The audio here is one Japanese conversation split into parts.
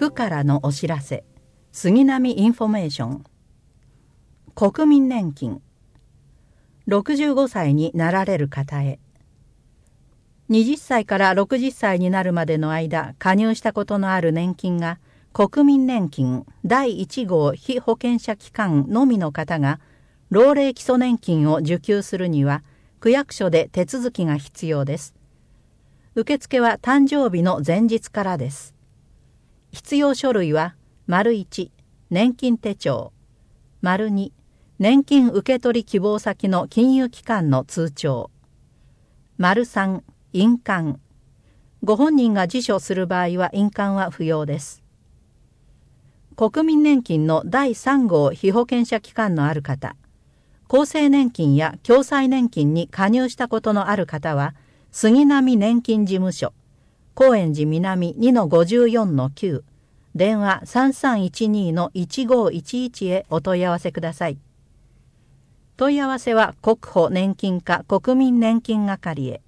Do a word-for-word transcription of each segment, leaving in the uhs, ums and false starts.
区からのお知らせ。杉並インフォメーション。国民年金。ろくじゅうごさいになられる方へ。はたちからろくじゅっさいになるまでの間、加入したことのある年金が、国民年金だいいち号被保険者期間のみの方が、老齢基礎年金を受給するには、区役所で手続きが必要です。受付は誕生日の前日からです。必要書類は、いち、年金手帳、に、年金受取希望先の金融機関の通帳、さん、印鑑。ご本人が自書する場合は印鑑は不要です。国民年金のだいさん号被保険者期間のある方、厚生年金や共済年金に加入したことのある方は、杉並年金事務所、高円寺南 にのごじゅうよんのきゅう、電話 さんさんいちにのいちごいちいち へお問い合わせください。問い合わせは国保年金課国民年金係へ。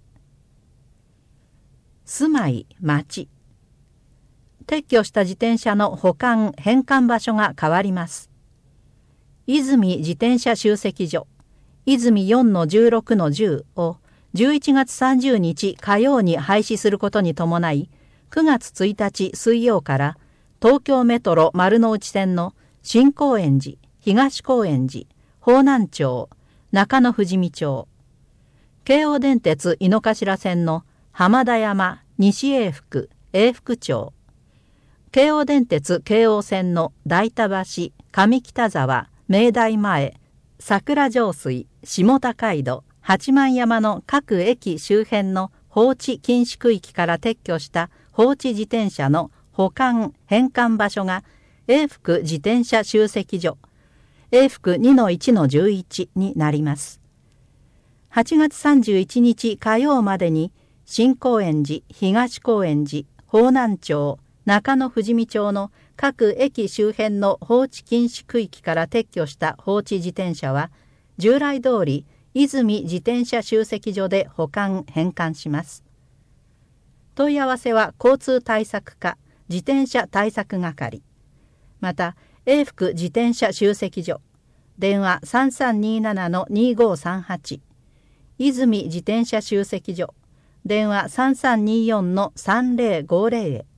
住まい、町。撤去した自転車の保管・返還場所が変わります。泉自転車集積所、泉 よんのじゅうろくのじゅう をじゅういちがつさんじゅうにち火曜に廃止することに伴い、くがつついたち水曜から東京メトロ丸の内線の新高円寺、東高円寺、方南町、中野富士見町、京王電鉄井の頭線の浜田山、西永福、永福町、京王電鉄京王線の代田橋、上北沢、明大前、桜上水、下高井戸、八幡山の各駅周辺の放置禁止区域から撤去した放置自転車の保管・返還場所が永福自転車集積所、永福 にのいちのじゅういち になります。はちがつさんじゅういちにち火曜までに新高円寺、東高円寺、方南町、中野富士見町の各駅周辺の放置禁止区域から撤去した放置自転車は、従来通り泉自転車集積所で保管・返還します。問い合わせは交通対策課自転車対策係、また永福自転車集積所、電話 さんさんにななのにごさんはち、泉自転車集積所、電話 さんさんによんのさんぜろごぜろ へ。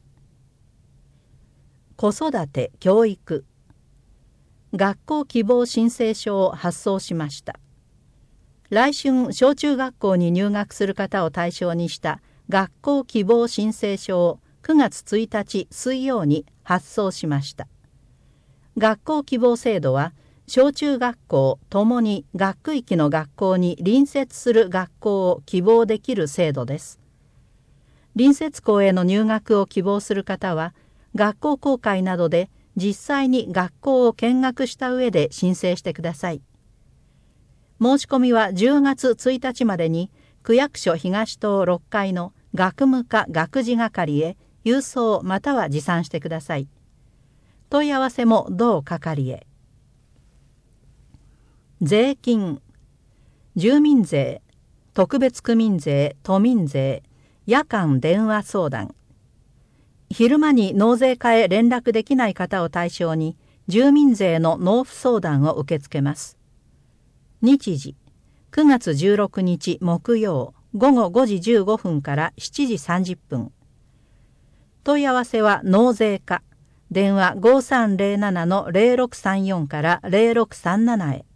子育て・教育。学校希望申請書を発送しました。来春小中学校に入学する方を対象にした学校希望申請書をくがつついたち水曜に発送しました。学校希望制度は小中学校ともに学区域の学校に隣接する学校を希望できる制度です。隣接校への入学を希望する方は学校公開などで実際に学校を見学した上で申請してください。申し込みはじゅうがつついたちまでに区役所東棟ろっかいの学務課学事係へ郵送または持参してください。問い合わせも同係へ。税金、住民税、特別区民税、都民税、夜間電話相談。昼間に納税課へ連絡できない方を対象に住民税の納付相談を受け付けます。日時、くがつじゅうろくにち木曜ごごごじじゅうごふんからしちじさんじゅっぷん。問い合わせは納税課、電話 ごさんぜろななのぜろろくさんよん からぜろろくさんななへ。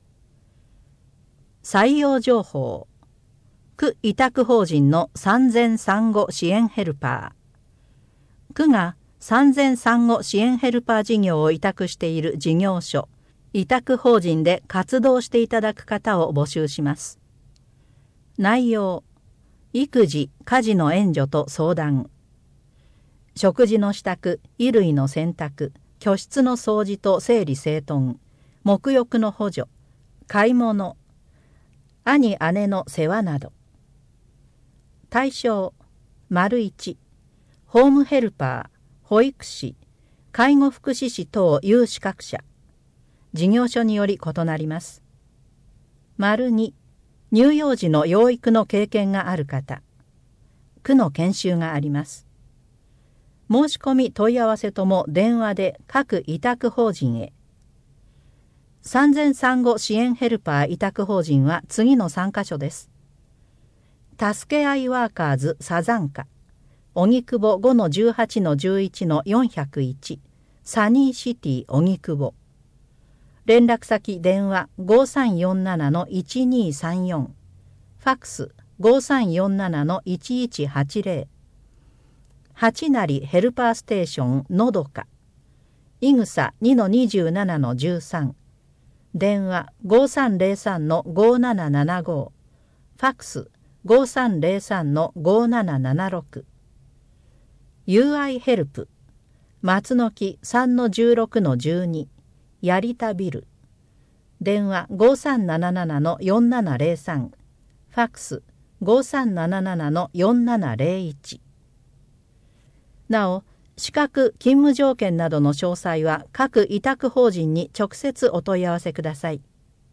採用情報。区委託法人の産前産後支援ヘルパー。区が産前産後支援ヘルパー事業を委託している事業所、委託法人で活動していただく方を募集します。内容、育児・家事の援助と相談。食事の支度、衣類の洗濯、居室の掃除と整理整頓、沐浴の補助、買い物、兄姉の世話など。対象、いち、ホームヘルパー、保育士、介護福祉士等有資格者。事業所により異なります。に、乳幼児の養育の経験がある方。区の研修があります。 申し込み問い合わせとも電話で各委託法人へ。産前産後支援ヘルパー委託法人は次のさんカ所です。助け合いワーカーズサザンカ、荻窪 ごのじゅうはちのじゅういちのよんひゃくいち、サニーシティ荻窪。連絡先電話 ごさんよんななのいちにさんよん、ファックス ごさんよんななのいちいちはちぜろ。八成ヘルパーステーションのどか、いぐさ にのにじゅうななのじゅうさん、電話 ごさんぜろさんのごななななご、ファックス ごさんぜろさんのごななななろく。ユーアイ ヘルプ松の木 さんのじゅうろくのじゅうに、槍田ビル、電話 ごさんななななのよんななぜろさん、ファックス ごさんななななのよんななぜろいち。なお、資格・勤務条件などの詳細は各委託法人に直接お問い合わせください。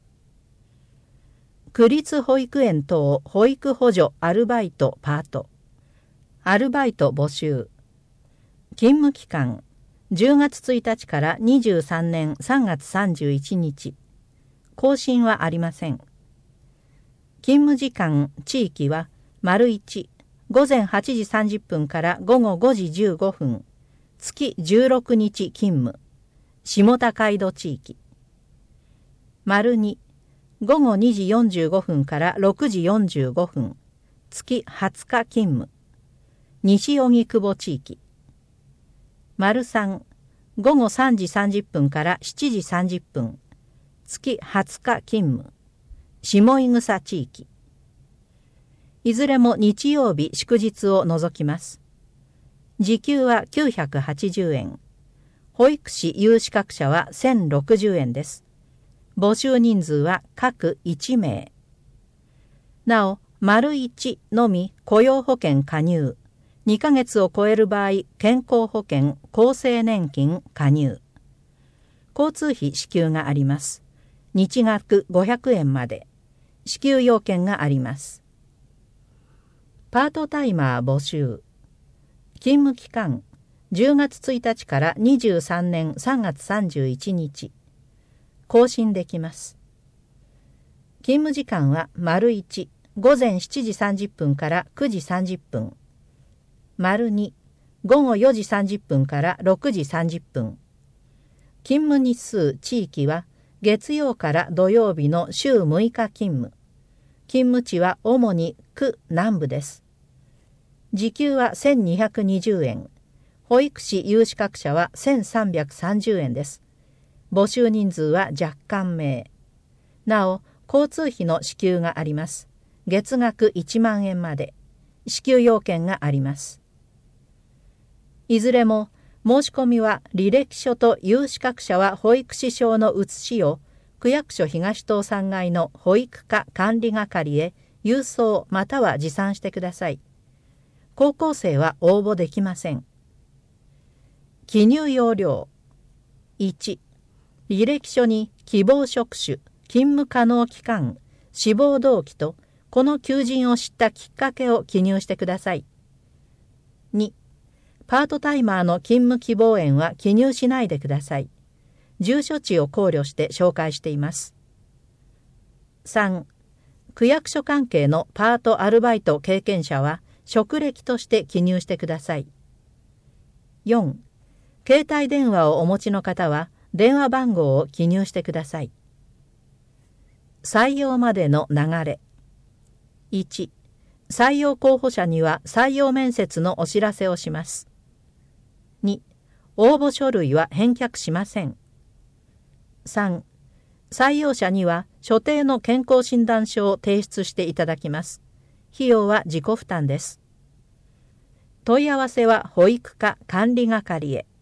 区立保育園等保育補助アルバイトパート。アルバイト募集。勤務期間じゅうがつついたちからにじゅうさんねんさんがつさんじゅういちにち。更新はありません。勤務時間・地域は丸いち、ごぜんはちじさんじゅっぷんからごごごじじゅうごふん、月じゅうろくにち勤務、下高井戸地域。丸に、ごごにじよんじゅうごふんからろくじよんじゅうごふん、月はつか勤務、西荻窪地域。丸さん、ごごさんじさんじゅっぷんからしちじさんじゅっぷん、月はつか勤務、下井草地域。いずれも日曜日祝日を除きます。時給はきゅうひゃくはちじゅうえん。保育士有資格者はせんろくじゅうえんです。募集人数は各いちめい。なお、丸いちのみ雇用保険加入。にかげつを超える場合、健康保険、厚生年金加入。交通費支給があります。日額ごひゃくえんまで。支給要件があります。パートタイマー募集。勤務期間じゅうがつついたちからにじゅうさんねんさんがつさんじゅういちにち。更新できます。勤務時間は丸いち、ごぜんしちじさんじゅっぷんからくじさんじゅっぷん。丸に、ごごよじさんじゅっぷんからろくじさんじゅっぷん。勤務日数・地域は月曜から土曜日の週むいか勤務。勤務地は主に区南部です。時給はせんにひゃくにじゅうえん。保育士有資格者はせんさんびゃくさんじゅうえんです。募集人数は若干名。なお、交通費の支給があります。月額いちまんえんまで。支給要件があります。いずれも申し込みは履歴書と有資格者は保育士証の写しを区役所東棟さんがいの保育課管理係へ郵送または持参してください。高校生は応募できません。記入要領。いち、履歴書に希望職種、勤務可能期間、志望動機とこの求人を知ったきっかけを記入してください。に、パートタイマーの勤務希望園は記入しないでください。住所地を考慮して紹介しています。さん、区役所関係のパートアルバイト経験者は職歴として記入してください。よん、携帯電話をお持ちの方は電話番号を記入してください。採用までの流れ。いち、採用候補者には採用面接のお知らせをします。に、応募書類は返却しません。さん、採用者には所定の健康診断書を提出していただきます。費用は自己負担です。問い合わせは保育課管理係へ。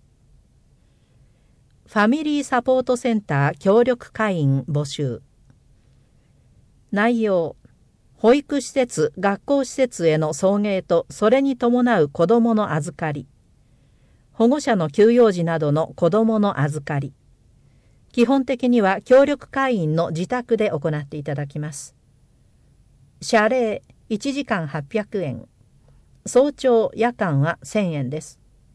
ファミリーサポートセンター協力会員募集。内容、保育施設・学校施設への送迎とそれに伴う子どもの預かり。保護者の休養時などの子どもの預かり。基本的には協力会員の自宅で行っていただきます。謝礼いちじかんはっぴゃくえん。早朝・夜間はせんえんです。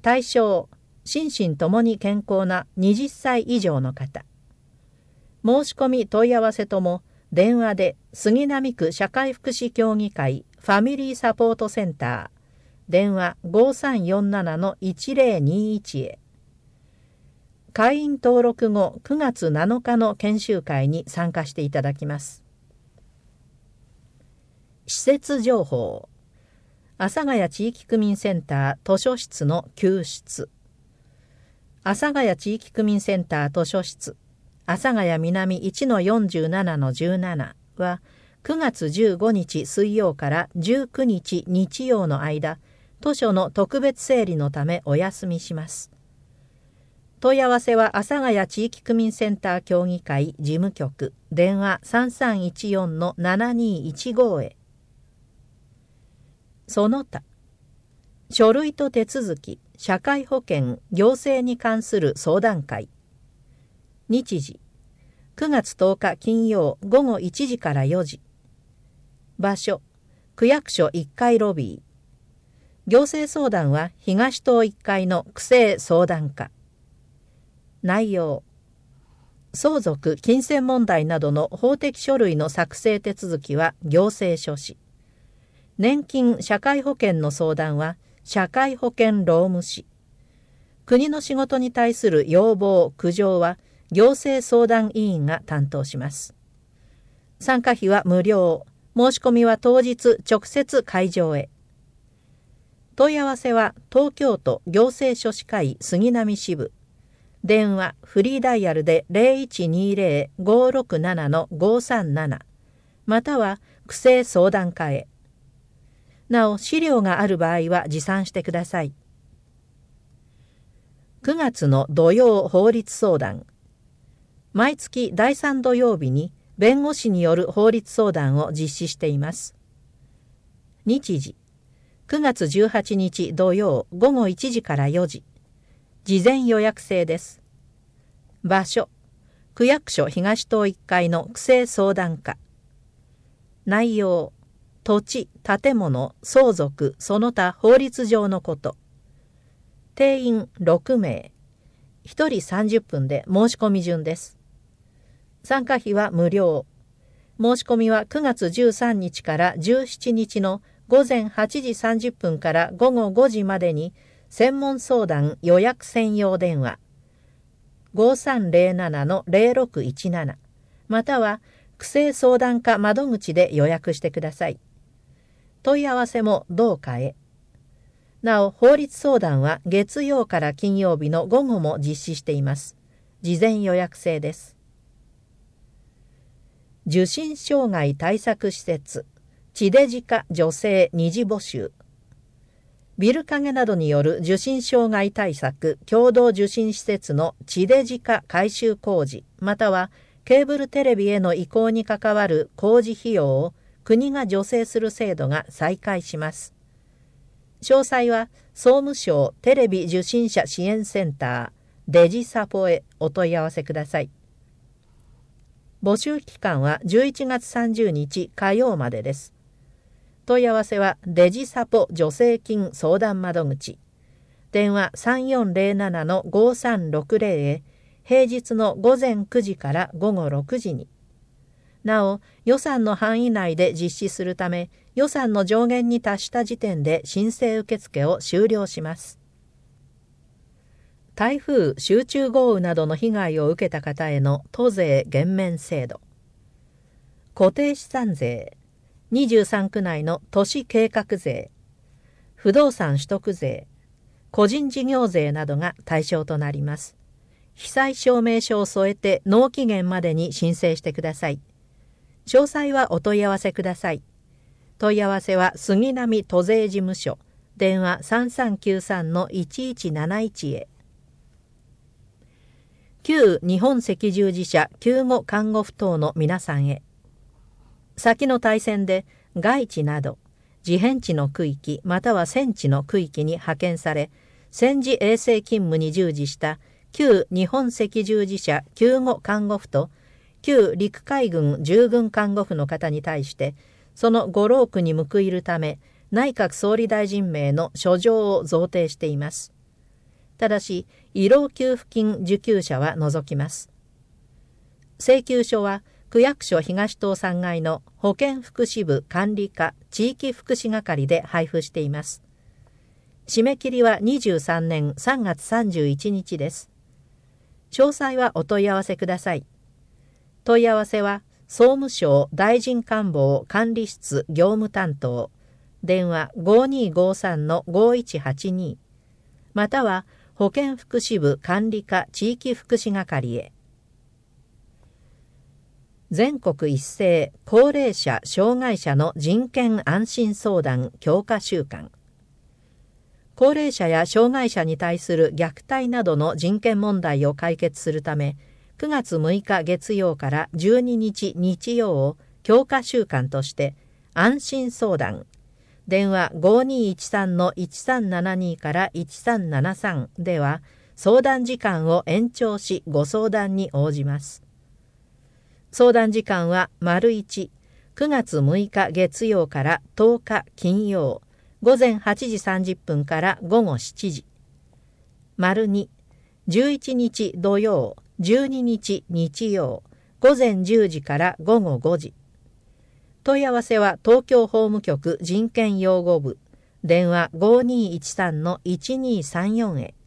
対象、心身ともに健康なはたち以上の方。申し込み問い合わせとも電話で杉並区社会福祉協議会ファミリーサポートセンター電話 ごさんよんななのいちぜろにいち へ。会員登録後くがつなのかの研修会に参加していただきます。施設情報。阿佐ヶ谷地域区民センター図書室の休室。阿佐ヶ谷地域区民センター図書室阿佐ヶ谷南 いちのよんじゅうななのじゅうなな はくがつじゅうごにち水曜からじゅうくにち日曜の間、図書の特別整理のためお休みします。問い合わせは阿佐ヶ谷地域区民センター協議会事務局電話 さんさんいちよんのななにいちご へ。その他、書類と手続き、社会保険、行政に関する相談会。日時、くがつとおか金曜ごごいちじからよじ。場所、区役所いっかいロビー。行政相談は東棟いっかいの区政相談課。内容、相続・金銭問題などの法的書類の作成手続きは行政書士。年金・社会保険の相談は社会保険労務士。国の仕事に対する要望・苦情は行政相談委員が担当します。参加費は無料。申し込みは当日直接会場へ。問い合わせは東京都行政書士会杉並支部。電話フリーダイヤルで ゼロいちにゼロ ごろくななのごさんなな または区政相談課へ。なお資料がある場合は持参してください。くがつの土曜法律相談。毎月だいさん土曜日に弁護士による法律相談を実施しています。日時、くがつじゅうはちにち土曜ごごいちじからよじ。事前予約制です。場所、区役所東棟いっかいの区政相談課。内容、土地、建物、相続、その他法律上のこと。定員ろくめい。ひとりさんじゅっぷんで申し込み順です。参加費は無料。申し込みはくがつじゅうさんにちからじゅうしちにちのごぜんはちじさんじゅっぷんからごごごじまでに専門相談予約専用電話 ごさんゼロななのゼロろくいちなな または区政相談課窓口で予約してください。問い合わせも同課へ。なお、法律相談は月曜から金曜日の午後も実施しています。事前予約制です。受信障害対策施設地デジ化女性二次募集。ビル陰などによる受信障害対策共同受信施設の地デジ化改修工事またはケーブルテレビへの移行に関わる工事費用を国が助成する制度が再開します。詳細は総務省テレビ受信者支援センターデジサポへお問い合わせください。募集期間はじゅういちがつさんじゅうにち火曜までです。問い合わせはデジサポ助成金相談窓口。電話さんよんゼロななのごさんろくゼロへ平日のごぜんくじからごごろくじに。なお、予算の範囲内で実施するため、予算の上限に達した時点で申請受付を終了します。台風、集中豪雨などの被害を受けた方への都税減免制度。固定資産税、にじゅうさんく内の都市計画税、不動産取得税、個人事業税などが対象となります。被災証明書を添えて納期限までに申請してください。詳細はお問い合わせください。問い合わせは杉並都税事務所、電話 さんさんきゅうさんのいちいちなないち へ。旧日本赤十字社救護看護婦等の皆さんへ。先の大戦で外地など自変地の区域または戦地の区域に派遣され、戦時衛生勤務に従事した旧日本赤十字社救護看護婦と旧陸海軍従軍看護婦の方に対して、そのご労苦に報いるため内閣総理大臣名の書状を贈呈しています。 ただし、医療給付金受給者は除きます。請求書は、区役所東棟さん階の保健福祉部管理課地域福祉係で配布しています。締め切りはにじゅうさんねんさんがつさんじゅういちにちです。詳細はお問い合わせください。問い合わせは、総務省大臣官房管理室業務担当、電話 ごーにーごーさんのごーいちはちに、または保健福祉部管理課地域福祉係へ。全国一斉高齢者・障害者の人権安心相談強化週間。高齢者や障害者に対する虐待などの人権問題を解決するため、くがつむいか月曜からじゅうににち日曜を強化週間として安心相談、電話 ごーにーいちさんのいちさんななに からいちさんななさんでは相談時間を延長しご相談に応じます。相談時間は ①くがつむいか月曜からとおか金曜ごぜんはちじさんじゅっぷんからごごしちじ、②じゅういちにち土曜じゅうににち日曜ごぜんじゅうじからごごごじ。問い合わせは東京法務局人権擁護部、電話 ごーにーいちさんのいちにーさんよん へ。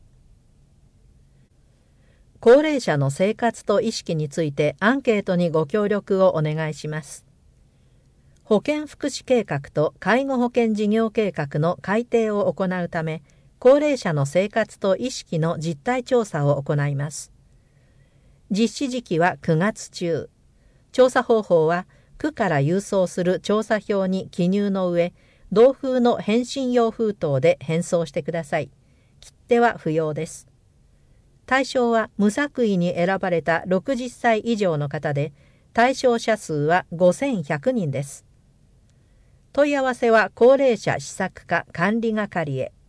高齢者の生活と意識についてアンケートにご協力をお願いします。保健福祉計画と介護保険事業計画の改定を行うため、高齢者の生活と意識の実態調査を行います。実施時期はくがつちゅう。調査方法は、区から郵送する調査票に記入の上、同封の返信用封筒で返送してください。切手は不要です。対象は無作為に選ばれたろくじゅっさい以上の方で、対象者数はごせんひゃくにんです。問い合わせは高齢者施策課管理係へ。